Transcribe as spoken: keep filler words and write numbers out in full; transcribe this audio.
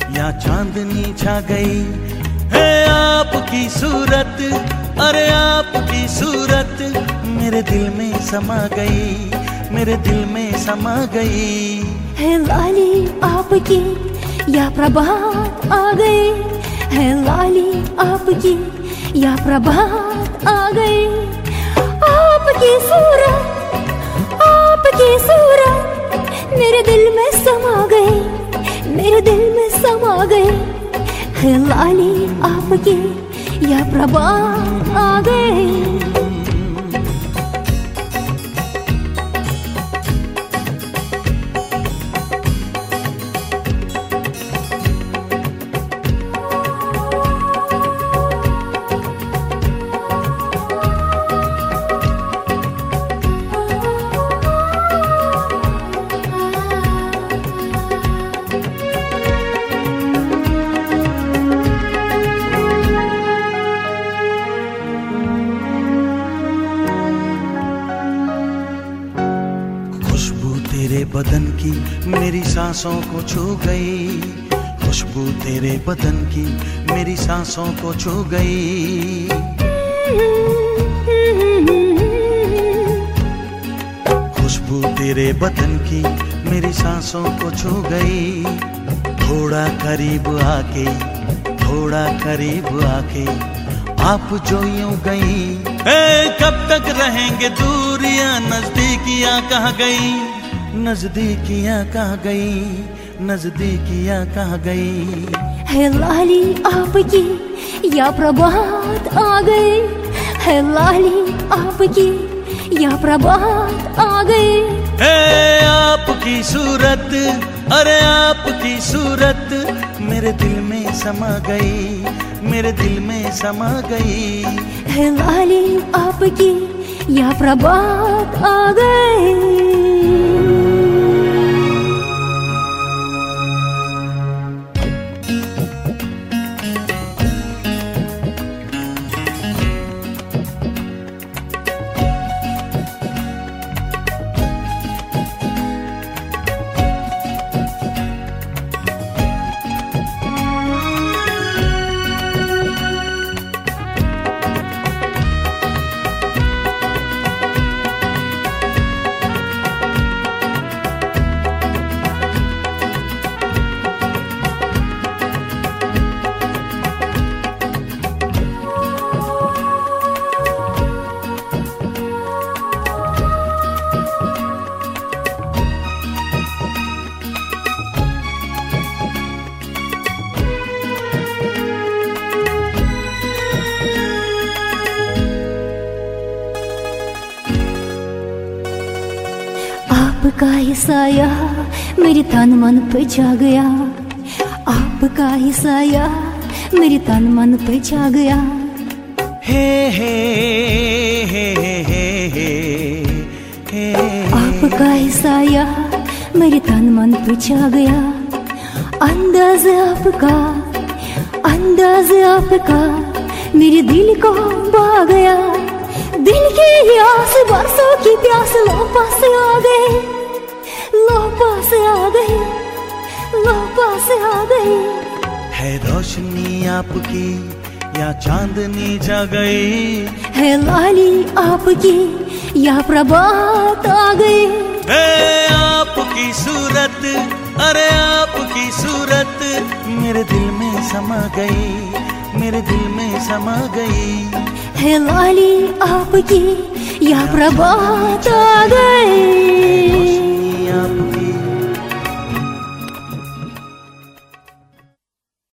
या चांदनी छा गई है आपकी सूरत, अरे आपकी सूरत मेरे दिल में समा गई, मेरे दिल में समा गई। है लाली आपकी या प्रभात आ गई, है लाली आपकी या प्रभात आ गई। आपकी सूरत, आपकी सूरत मेरे दिल में समा गई, मेरे दिल में समा गई। है लाली आपकी या प्रभात आ गई। तेरे बदन की मेरी सांसों को छू गई, खुशबू तेरे बदन की मेरी सांसों को छू गई। खुशबू तेरे बदन की मेरी सांसों को छू गई। थोड़ा करीब आके, थोड़ा करीब आके आप जो यूं गई, कब तक रहेंगे दूरियां, नजदीकियां कहाँ गई, नजदीकियां कहाँ गई, नजदीकियां कहाँ गई। है लाली आपकी या प्रभात आ गई, है लाली आपकी या प्रभात आ गई। है आपकी सूरत, अरे आपकी सूरत मेरे दिल में समा गई, मेरे दिल में समा गई। है लाली आपकी या प्रभात आ गई। आपका ही साया मेरे तन मन पे छा गया, आपका ही साया मेरे तन मन पे छा गया। हे हे हे हे हे हे आपका ही साया मेरे तन मन पे छा गया। अंदाज आपका, अंदाज आपका मेरे दिल को भा गया। दिल की आस बरसों की प्यास लो पास आ गए, लो पास आ गए, लो पास आ गए। है रोशनी आपकी या चांदनी जा गई, है लाली आपकी या प्रभात आ गई। है आपकी सूरत, अरे आपकी सूरत मेरे दिल में समा गई, मेरे दिल में समा गई। है लाली आपकी या प्रभात आ गई।